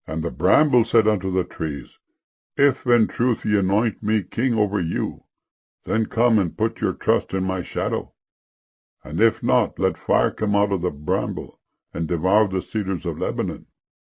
And the bramble said unto the trees, If in truth ye anoint me king over you, then come and put your trust in my shadow. And if not, let fire come out of the bramble, and devour the cedars of Lebanon.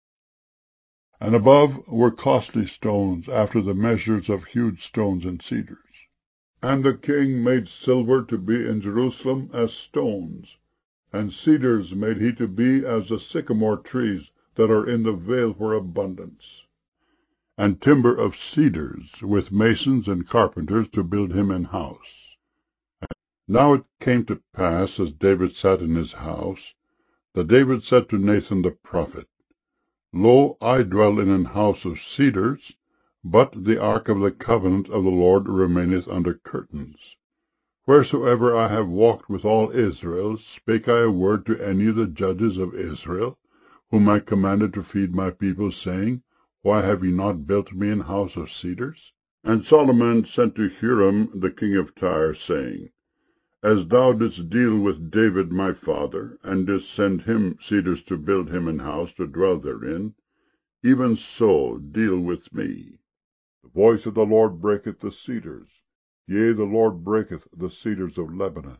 And above were costly stones, after the measures of huge stones and cedars. And the king made silver to be in Jerusalem as stones, and cedars made he to be as the sycamore trees that are in the vale for abundance, and timber of cedars, with masons and carpenters to build him an house. Now it came to pass, as David sat in his house, that David said to Nathan the prophet, Lo, I dwell in an house of cedars, but the ark of the covenant of the Lord remaineth under curtains. Wheresoever I have walked with all Israel, spake I a word to any of the judges of Israel, whom I commanded to feed my people, saying, Why have ye not built me an house of cedars? And Solomon sent to Huram the king of Tyre, saying, As thou didst deal with David my father, and didst send him cedars to build him an house to dwell therein, even so deal with me. The voice of the Lord breaketh the cedars, yea, the Lord breaketh the cedars of Lebanon.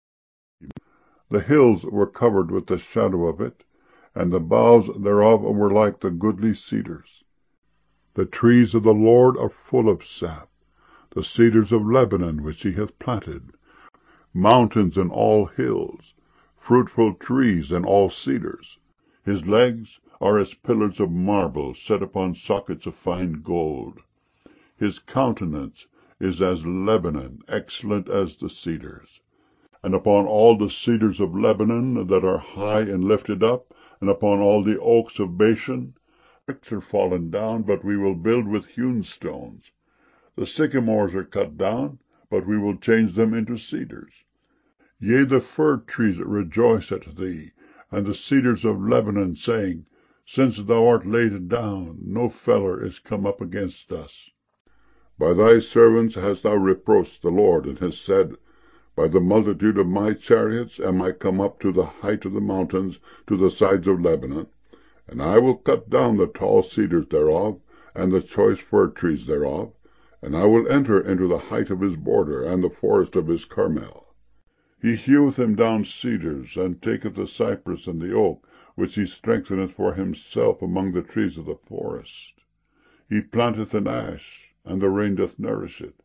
The hills were covered with the shadow of it, and the boughs thereof were like the goodly cedars. The trees of the Lord are full of sap, the cedars of Lebanon which he hath planted, mountains and all hills, fruitful trees and all cedars. His legs are as pillars of marble set upon sockets of fine gold. His countenance is as Lebanon, excellent as the cedars. And upon all the cedars of Lebanon that are high and lifted up, and upon all the oaks of Bashan, bricks are fallen down, but we will build with hewn stones. The sycamores are cut down, but we will change them into cedars. Yea, the fir trees rejoice at thee, and the cedars of Lebanon, saying, Since thou art laid down, no feller is come up against us. By thy servants hast thou reproached the Lord, and hast said, By the multitude of my chariots am I come up to the height of the mountains, to the sides of Lebanon, and I will cut down the tall cedars thereof, and the choice fir trees thereof, and I will enter into the height of his border, and the forest of his Carmel. He heweth him down cedars, and taketh the cypress and the oak, which he strengtheneth for himself among the trees of the forest. He planteth an ash, and the rain doth nourish it.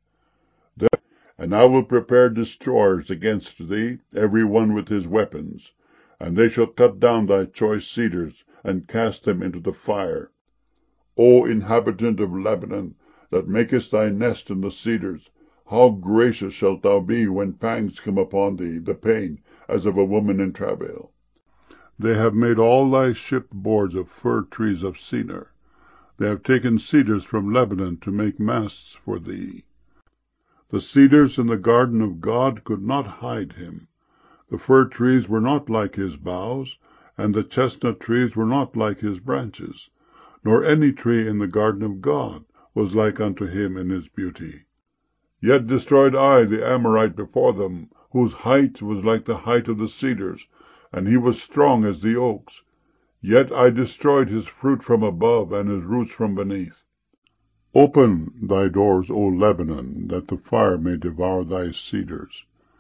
And I will prepare destroyers against thee, every one with his weapons, and they shall cut down thy choice cedars, and cast them into the fire. O inhabitant of Lebanon, that makest thy nest in the cedars, how gracious shalt thou be when pangs come upon thee, the pain, as of a woman in travail. They have made all thy shipboards of fir trees of Senir. They have taken cedars from Lebanon to make masts for thee. The cedars in the garden of God could not hide him. The fir trees were not like his boughs, and the chestnut trees were not like his branches, nor any tree in the garden of God was like unto him in his beauty. Yet destroyed I the Amorite before them, whose height was like the height of the cedars, and he was strong as the oaks. Yet I destroyed his fruit from above, and his roots from beneath. Open thy doors, O Lebanon, that the fire may devour thy cedars.